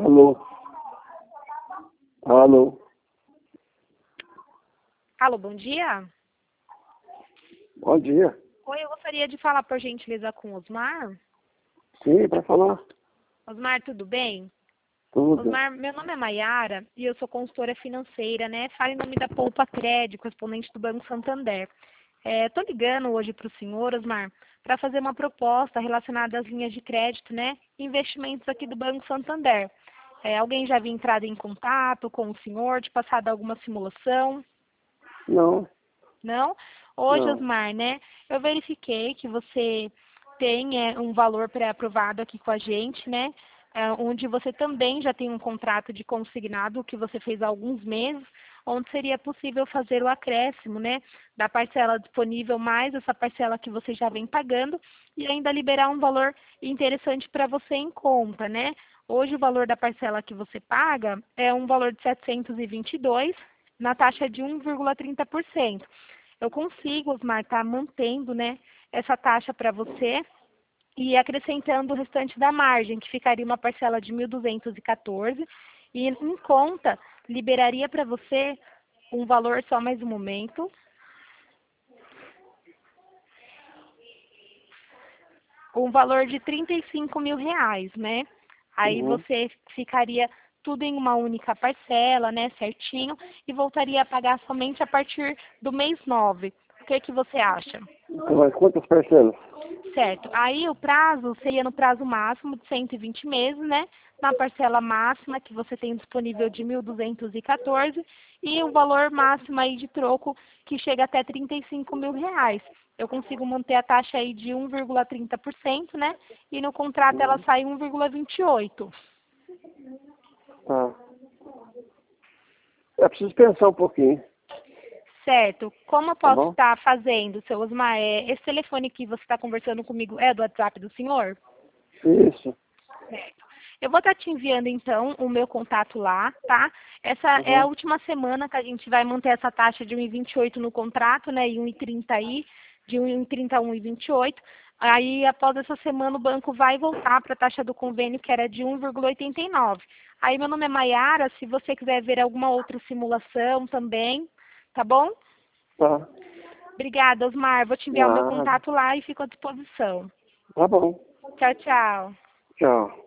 Alô? Alô? Alô, bom dia. Bom dia. Oi, eu gostaria de falar, por gentileza, com o Osmar. Sim, para falar. Osmar, tudo bem? Tudo. Osmar, meu nome é Maiara e eu sou consultora financeira, né? Fala em nome da Poupa Crédito, correspondente do Banco Santander. Tô ligando hoje para o senhor, Osmar, para fazer uma proposta relacionada às linhas de crédito, né? Investimentos aqui do Banco Santander. Alguém já havia entrado em contato com o senhor, te passado alguma simulação? Não, Não? Hoje, não. Osmar, né? Eu verifiquei que você tem um valor pré-aprovado aqui com a gente, né? Onde você também já tem um contrato de consignado que você fez há alguns meses, onde seria possível fazer o acréscimo, né? Da parcela disponível mais essa parcela que você já vem pagando e ainda liberar um valor interessante para você em conta, né? Hoje o valor da parcela que você paga é um valor de 722 na taxa de 1,30%. Eu consigo, Osmar, estar mantendo, né, essa taxa para você e acrescentando o restante da margem, que ficaria uma parcela de 1.214 e em conta liberaria para você um valor, só mais um momento, um valor de R$ 35.000, né? Aí Uhum. você ficaria tudo em uma única parcela, né, certinho, e voltaria a pagar somente a partir do mês 9. O que você acha? Então, mas quantas parcelas? Certo. Aí o prazo seria no prazo máximo de 120 meses, né? Na parcela máxima que você tem disponível de 1.214 e o valor máximo aí de troco que chega até R$ 35.000. Eu consigo manter a taxa aí de 1,30%, né? E no contrato ela Uhum. sai 1,28. Tá. Eu preciso pensar um pouquinho, Certo. Como eu tá posso bom? estar fazendo, seu Osmar? Esse telefone que você está conversando comigo é do WhatsApp do senhor? Isso. Certo. Eu vou estar te enviando, então, o meu contato lá, tá? Essa é a Uhum. última semana que a gente vai manter essa taxa de 1,28 no contrato, né? E 1,30 aí, de 1,30 a 1,28. Aí, após essa semana, o banco vai voltar para a taxa do convênio, que era de 1,89. Aí, meu nome é Maiara, se você quiser ver alguma outra simulação também, tá bom? Tá. Obrigada, Osmar. Vou te enviar o meu Nada. contato lá e fico à disposição. Tá bom. Tchau, tchau. Tchau.